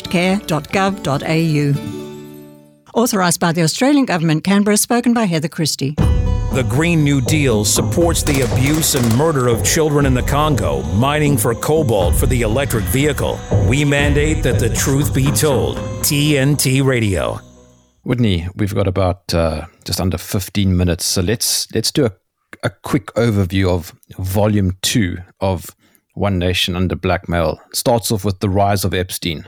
myagedcare.gov.au. Authorised by the Australian Government, Canberra, spoken by Heather Christie. The Green New Deal supports the abuse and murder of children in the Congo, mining for cobalt for the electric vehicle. We mandate that the truth be told. TNT Radio. Whitney, we've got about just under 15 minutes, so let's do a quick overview of Volume 2 of One Nation Under Blackmail. Starts off with the rise of Epstein.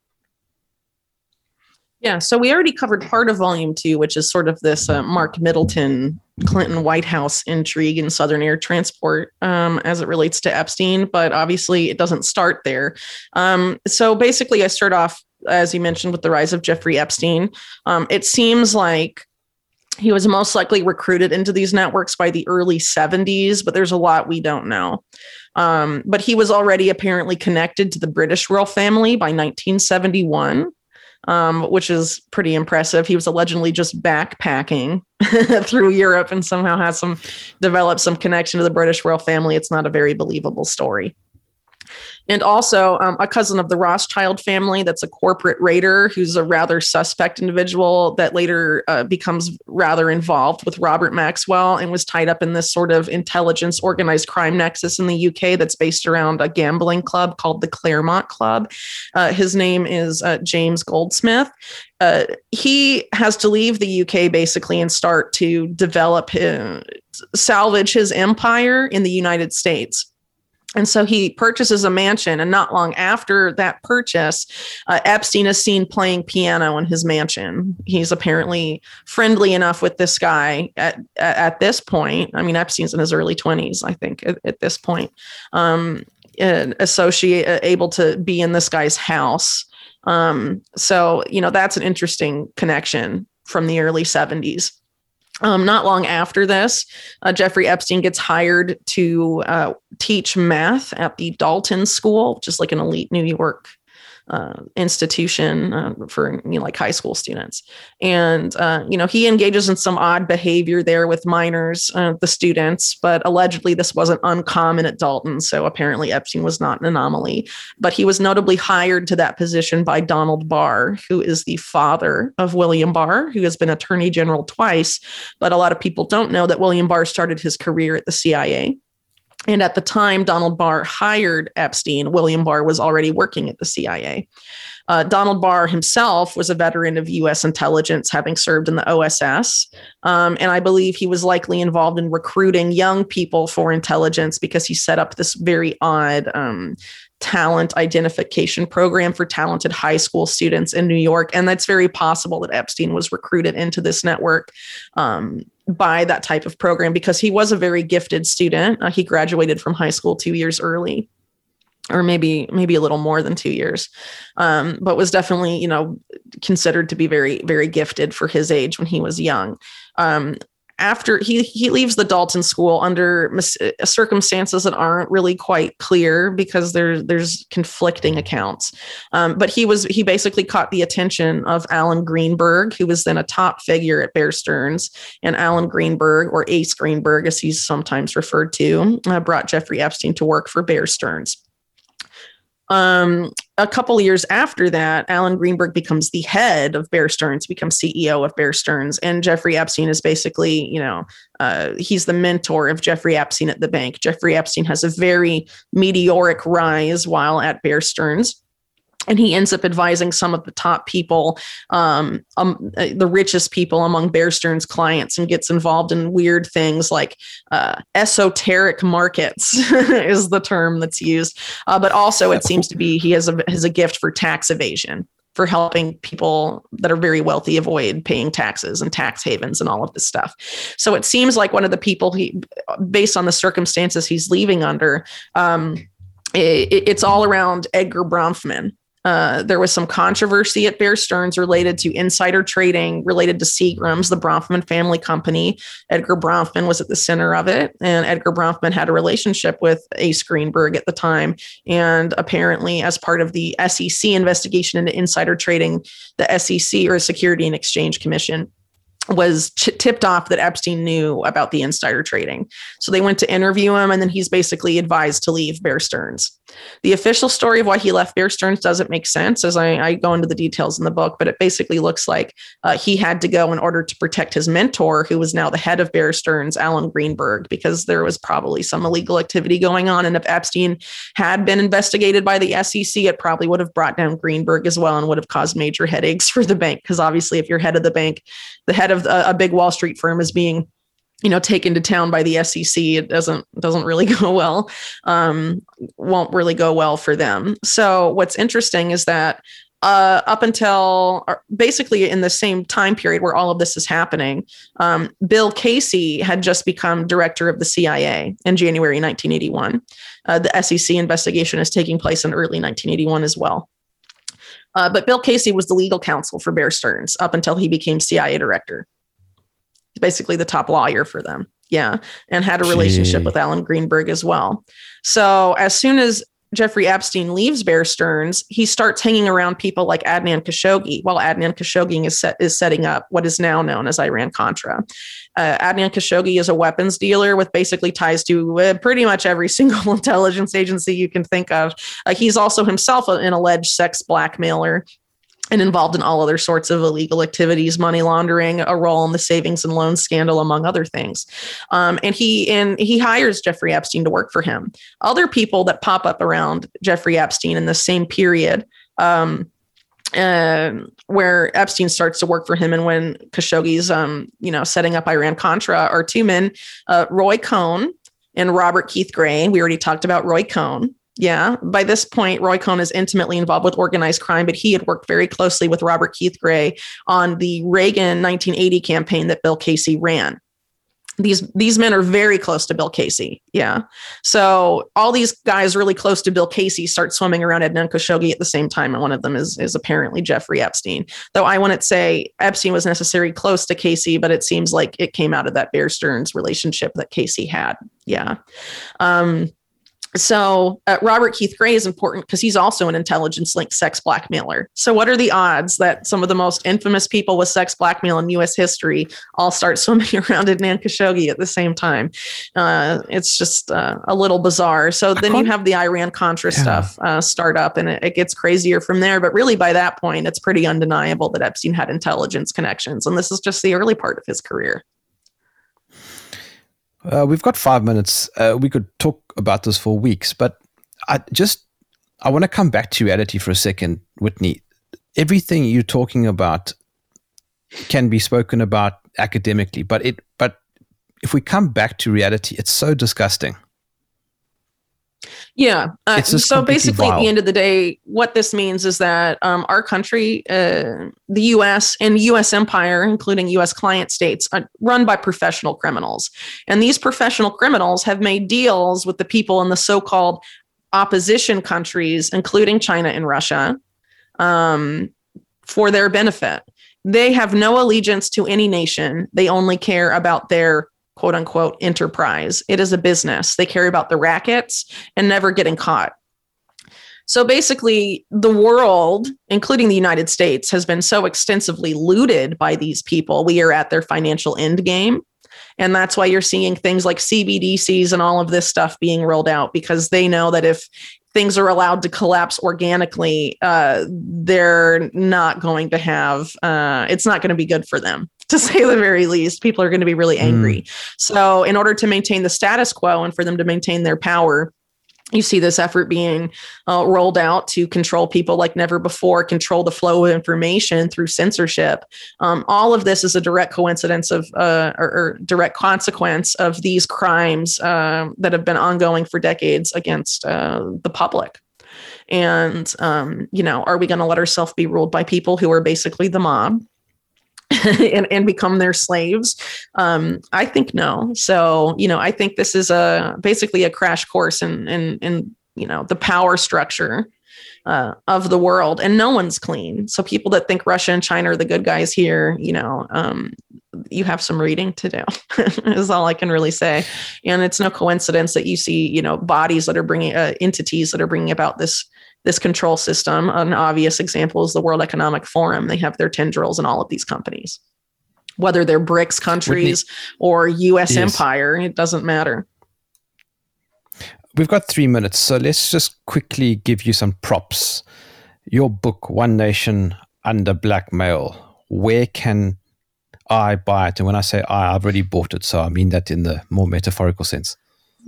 Yeah, so we already covered part of Volume 2, which is sort of this Mark Middleton Clinton White House intrigue in Southern Air Transport as it relates to Epstein, but obviously it doesn't start there. So basically I start off, as you mentioned, with the rise of Jeffrey Epstein. It seems like he was most likely recruited into these networks by the early 70s, but there's a lot we don't know. But he was already apparently connected to the British royal family by 1971, which is pretty impressive. He was allegedly just backpacking through Europe and somehow has developed some connection to the British royal family. It's not a very believable story. And also a cousin of the Rothschild family that's a corporate raider who's a rather suspect individual that later becomes rather involved with Robert Maxwell and was tied up in this sort of intelligence organized crime nexus in the UK that's based around a gambling club called the Claremont Club. His name is James Goldsmith. He has to leave the UK basically and start to salvage his empire in the United States. And so he purchases a mansion, and not long after that purchase, Epstein is seen playing piano in his mansion. He's apparently friendly enough with this guy at this point. I mean, Epstein's in his early 20s, I think, at this point, able to be in this guy's house. So, that's an interesting connection from the early 70s. Not long after this, Jeffrey Epstein gets hired to teach math at the Dalton School, which is like an elite New York institution for like high school students. And he engages in some odd behavior there with minors, the students, but allegedly this wasn't uncommon at Dalton. So apparently Epstein was not an anomaly, but he was notably hired to that position by Donald Barr, who is the father of William Barr, who has been Attorney General twice. But a lot of people don't know that William Barr started his career at the CIA. And at the time Donald Barr hired Epstein, William Barr was already working at the CIA. Donald Barr himself was a veteran of U.S. intelligence, having served in the OSS. And I believe he was likely involved in recruiting young people for intelligence because he set up this very odd talent identification program for talented high school students in New York. And that's very possible that Epstein was recruited into this network by that type of program because he was a very gifted student. He graduated from high school 2 years early, or maybe a little more than 2 years, but was definitely, considered to be very, very gifted for his age when he was young. After he leaves the Dalton School under circumstances that aren't really quite clear because there's conflicting accounts. But he basically caught the attention of Alan Greenberg, who was then a top figure at Bear Stearns. And Alan Greenberg, or Ace Greenberg, as he's sometimes referred to, brought Jeffrey Epstein to work for Bear Stearns. A couple of years after that, Alan Greenberg becomes the head of Bear Stearns, becomes CEO of Bear Stearns. And Jeffrey Epstein is basically, he's the mentor of Jeffrey Epstein at the bank. Jeffrey Epstein has a very meteoric rise while at Bear Stearns. And he ends up advising some of the top people, the richest people among Bear Stearns clients, and gets involved in weird things like esoteric markets is the term that's used. But also it seems to be he has a gift for tax evasion, for helping people that are very wealthy avoid paying taxes and tax havens and all of this stuff. So it seems like one of the people based on the circumstances he's leaving under, it's all around Edgar Bronfman. There was some controversy at Bear Stearns related to insider trading related to Seagram's, the Bronfman family company. Edgar Bronfman was at the center of it, and Edgar Bronfman had a relationship with Ace Greenberg at the time. And apparently, as part of the SEC investigation into insider trading, the SEC, or Security and Exchange Commission, was tipped off that Epstein knew about the insider trading. So they went to interview him, and then he's basically advised to leave Bear Stearns. The official story of why he left Bear Stearns doesn't make sense, as I go into the details in the book, but it basically looks like he had to go in order to protect his mentor, who was now the head of Bear Stearns, Alan Greenberg, because there was probably some illegal activity going on. And if Epstein had been investigated by the SEC, it probably would have brought down Greenberg as well and would have caused major headaches for the bank. Because obviously, if you're head of the bank, the head of a big Wall Street firm is being taken to town by the SEC, it doesn't really go well, won't really go well for them. So what's interesting is that up until basically in the same time period where all of this is happening, Bill Casey had just become director of the CIA in January 1981. The SEC investigation is taking place in early 1981 as well. But Bill Casey was the legal counsel for Bear Stearns up until he became CIA director. Basically the top lawyer for them. Yeah. And had a relationship with Alan Greenberg as well. So as soon as Jeffrey Epstein leaves Bear Stearns, he starts hanging around people like Adnan Khashoggi, while Adnan Khashoggi is setting up what is now known as Iran-Contra. Adnan Khashoggi is a weapons dealer with basically ties to pretty much every single intelligence agency you can think of. He's also himself an alleged sex blackmailer and involved in all other sorts of illegal activities, money laundering, a role in the savings and loan scandal, among other things. And he hires Jeffrey Epstein to work for him. Other people that pop up around Jeffrey Epstein in the same period, where Epstein starts to work for him, and when Khashoggi's, setting up Iran-Contra, are two men, Roy Cohn, and Robert Keith Gray. We already talked about Roy Cohn. Yeah. By this point, Roy Cohn is intimately involved with organized crime, but he had worked very closely with Robert Keith Gray on the Reagan 1980 campaign that Bill Casey ran. These men are very close to Bill Casey. Yeah. So all these guys really close to Bill Casey start swimming around Adnan Khashoggi at the same time. And one of them is apparently Jeffrey Epstein, though I wouldn't say Epstein was necessarily close to Casey, but it seems like it came out of that Bear Stearns relationship that Casey had. Yeah. So Robert Keith Gray is important because he's also an intelligence-linked sex blackmailer. So what are the odds that some of the most infamous people with sex blackmail in U.S. history all start swimming around Adnan Khashoggi at the same time? It's just a little bizarre. So then you have the Iran-Contra stuff start up, and it gets crazier from there. But really, by that point, it's pretty undeniable that Epstein had intelligence connections. And this is just the early part of his career. We've got 5 minutes. We could talk about this for weeks, but I want to come back to reality for a second, Whitney. Everything you're talking about can be spoken about academically, but if we come back to reality, it's so disgusting. Yeah. So basically, at the end of the day, what this means is that our country, the U.S. and U.S. empire, including U.S. client states, are run by professional criminals. And these professional criminals have made deals with the people in the so-called opposition countries, including China and Russia, for their benefit. They have no allegiance to any nation. They only care about their quote unquote enterprise. It is a business. They care about the rackets and never getting caught. So basically, the world, including the United States, has been so extensively looted by these people. We are at their financial end game. And that's why you're seeing things like CBDCs and all of this stuff being rolled out, because they know that if things are allowed to collapse organically, they're not going to have, it's not going to be good for them, to say the very least. People are going to be really angry. So in order to maintain the status quo and for them to maintain their power, you see this effort being rolled out to control people like never before, control the flow of information through censorship. All of this is a direct coincidence of, or direct consequence of these crimes that have been ongoing for decades against the public. And, are we going to let ourselves be ruled by people who are basically the mob? and become their slaves? I think no. So, I think this is basically a crash course in the power structure of the world, and no one's clean. So people that think Russia and China are the good guys here, you have some reading to do is all I can really say. And it's no coincidence that you see, bodies that are bringing entities that are bringing about this control system. An obvious example is the World Economic Forum. They have their tendrils in all of these companies, whether they're BRICS countries or U.S. empire, it doesn't matter. We've got 3 minutes, so let's just quickly give you some props. Your book, One Nation Under Blackmail, where can I buy it? And when I say I've already bought it, so I mean that in the more metaphorical sense.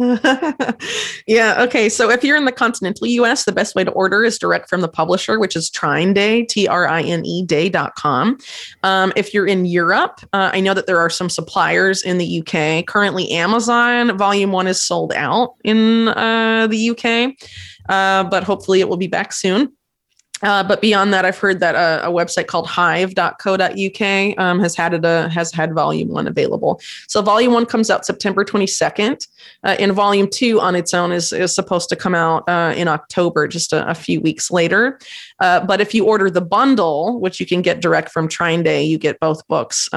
Yeah. Okay. So if you're in the continental U.S., the best way to order is direct from the publisher, which is Trine Day, TRINE-day.com. If you're in Europe, I know that there are some suppliers in the UK. Currently, Amazon Volume 1 is sold out in the UK, but hopefully it will be back soon. But beyond that, I've heard that a website called hive.co.uk has had Volume 1 available. So Volume 1 comes out September 22nd. And Volume 2 on its own is supposed to come out in October, just a few weeks later. But if you order the bundle, which you can get direct from Trine Day, you get both books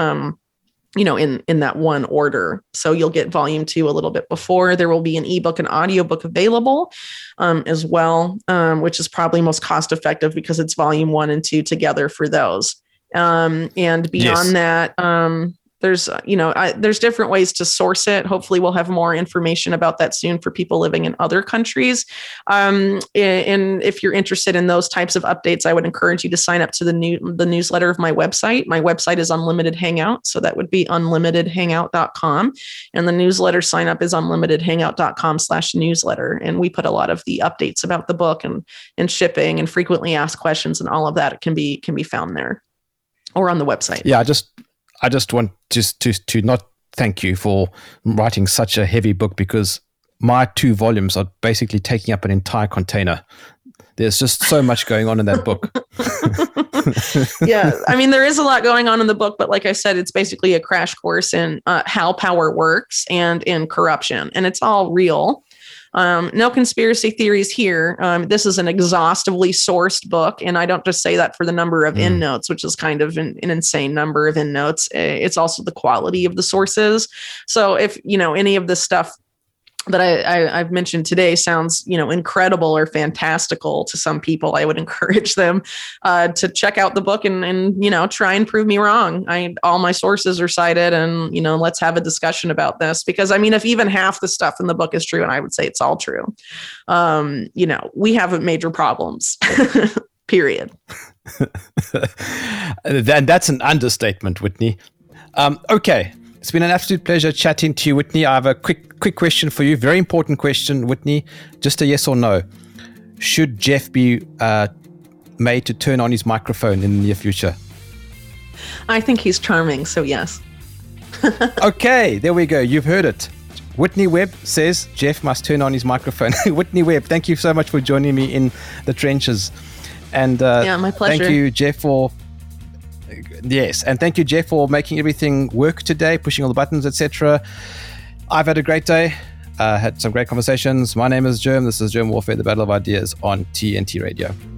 in that one order. So you'll get Volume 2 a little bit before. There will be an ebook and audiobook available as well, which is probably most cost effective because it's Volume 1 and 2 together for those. And beyond that, there's different ways to source it. Hopefully we'll have more information about that soon for people living in other countries. And if you're interested in those types of updates, I would encourage you to sign up to the newsletter of my website. My website is Unlimited Hangout. So that would be unlimitedhangout.com. And the newsletter sign up is unlimitedhangout.com/newsletter. And we put a lot of the updates about the book and shipping and frequently asked questions and all of that. It can be found there or on the website. Yeah, I just want to not thank you for writing such a heavy book, because my 2 volumes are basically taking up an entire container. There's just so much going on in that book. Yeah, I mean, there is a lot going on in the book, but like I said, it's basically a crash course in how power works and in corruption, and it's all real. No conspiracy theories here. This is an exhaustively sourced book, and I don't just say that for the number of endnotes, which is kind of an insane number of endnotes. It's also the quality of the sources. So if, any of this stuff that I've mentioned today sounds, incredible or fantastical to some people, I would encourage them to check out the book and try and prove me wrong. All my sources are cited, and, let's have a discussion about this, because if even half the stuff in the book is true, and I would say it's all true, we have major problems, period. Then that's an understatement, Whitney. Okay. It's been an absolute pleasure chatting to you, Whitney. I have a quick question for you. Very important question, Whitney. Just a yes or no. Should Jeff be made to turn on his microphone in the near future? I think he's charming, so yes. Okay, there we go. You've heard it. Whitney Webb says Jeff must turn on his microphone. Whitney Webb, thank you so much for joining me in the trenches. And yeah, my pleasure. Thank you, Jeff, for... Yes, and thank you, Jeff, for making everything work today, pushing all the buttons, etc. I've had a great day, had some great conversations. My name is Germ. This is Germ Warfare, the Battle of Ideas on TNT Radio.